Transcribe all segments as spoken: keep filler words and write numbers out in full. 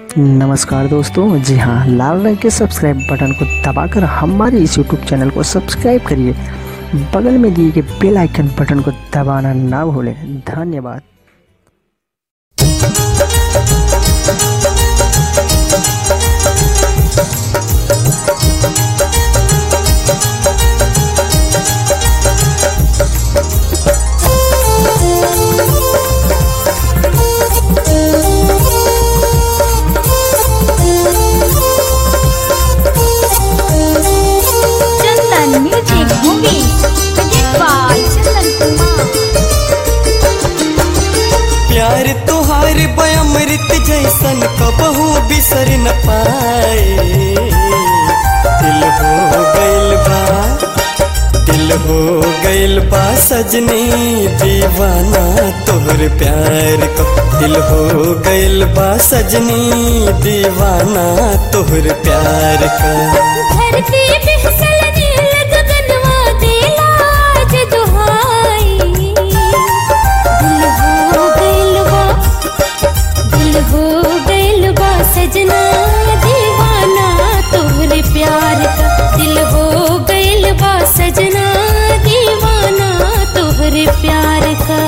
नमस्कार दोस्तों, जी हाँ, लाल रंग के सब्सक्राइब बटन को दबाकर हमारे इस यूट्यूब चैनल को सब्सक्राइब करिए। बगल में दिए गए बेल आइकन बटन को दबाना ना भूलें। धन्यवाद। प्यार तोहार बयामृत जैसन कबहू बिसर न पाए। दिल हो गइल बा दिल हो गइल बा सजनी दीवाना तोहर प्यार को। दिल हो गइल बा सजनी दीवाना तोहर प्यार का। धरती पे सलने लग गगनवा देला आज दुहाई। दिल हो गइल बा दिल हो गइल बा सजना दीवाना तोहरे प्यार का। दिल हो गइल बा सजना दीवाना तोहरे प्यार का।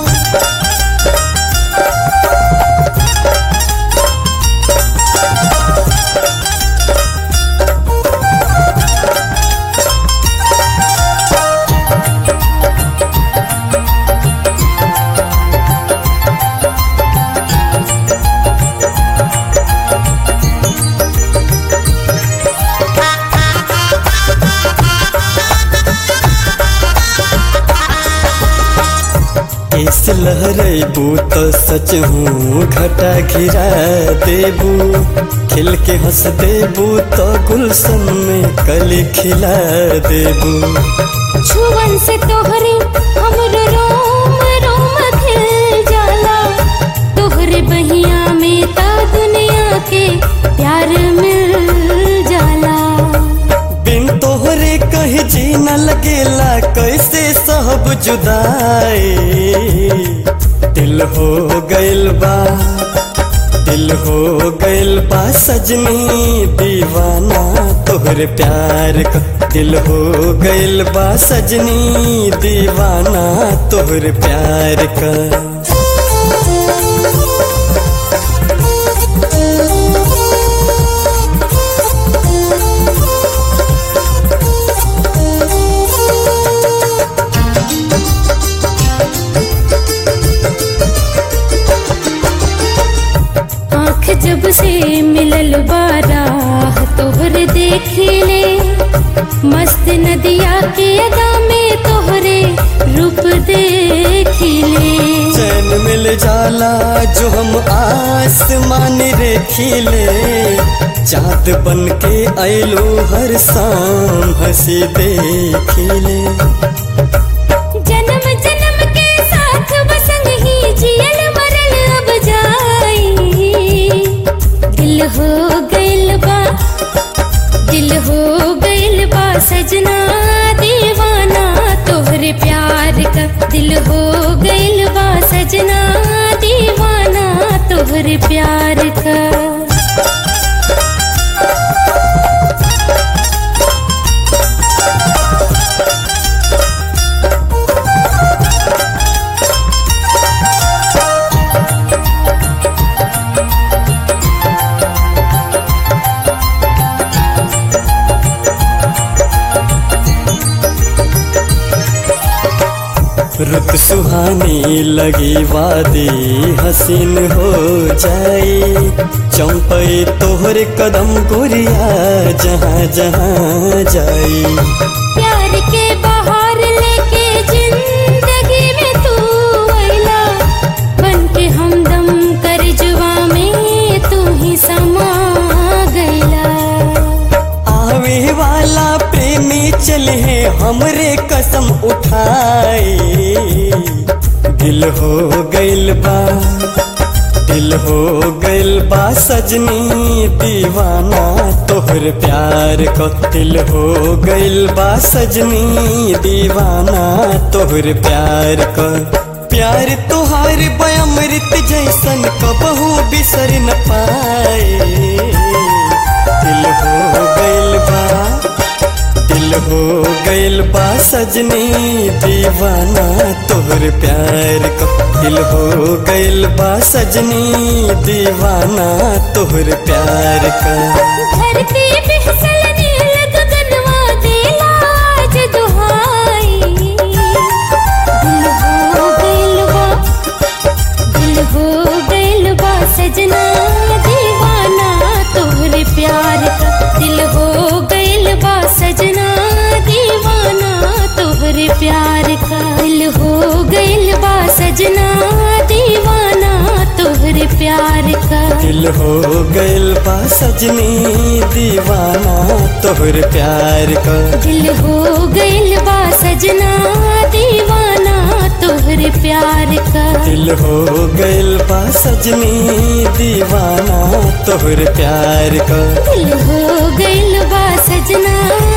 इस लहरेबू तो सच हूँ घटा घिरा देबू। खिल के हंस देबू तो गुलशन में कली खिला देबू। छुवन से तोहरे हमरो रोम रोम खिल जाला। तोहरे बहिया में ता दुनिया के प्यार मिल जाला। बिन तोहरे कहीं जी न लगेला कैसे सब जुदाई। दिल हो गइल बा दिल हो गइल बा सजनी दीवाना तोहरे प्यार का। दिल हो गइल बा सजनी दीवाना तोहरे प्यार का। जब से मिलल बाराह तोहरे देखिले। मस्त नदिया के अदा में तोहरे रूप देखिले। चैन मिल जाला जो हम आसमान रेखिले। चाँद बन के आइलो हर शाम हंसी देखिले। जन्म जन्म के साथ बसंग ही जियल मरल अब जाई। दिल हो गइल बा दिल हो गइल बा सजना दीवाना तोहरे प्यार का। दिल हो गइल बा सजना दीवाना तोहरे प्यार का। रुत सुहानी लगी वादी हसीन हो जाई। चंपई तोहरे कदम गोरिया जहाँ जहाँ जाई। प्यार के बहार लेके जिंदगी में तू आइला। बन के हमदम कर जुआ में तू ही समा गइला। आवे वाला प्रेमी चले हमरे कसम उठाए। दिल हो गइल बा दिल हो गइल बा सजनी दीवाना तोहर प्यार को। दिल हो गइल बा सजनी दीवाना तोहर प्यार को। प्यार तोहार बयामृत जैसन कबहू बिसर न पाए। सजनी दीवाना तोहर प्यार का। दिल हो गइल बा सजनी दीवाना तोहर प्यार का। धरती पे फिसलने लग गगनवा देला आज दुहाई। दिल हो गइल बा दिल हो गइल बा सजना दीवाना तोहरे प्यार का। दिल हो गइल बा सजना दीवाना तोहरे प्यार का। दिल हो गइल बा सजना दीवाना तोहरे प्यार का। दिल हो गइल बा सजनी दीवाना तोहर प्यार का। दिल हो गइल बा सजना दीवाना तोहरे प्यार का। दिल हो गइल बा सजनी दीवाना तोहर प्यार का। दिल हो गइल बा सजना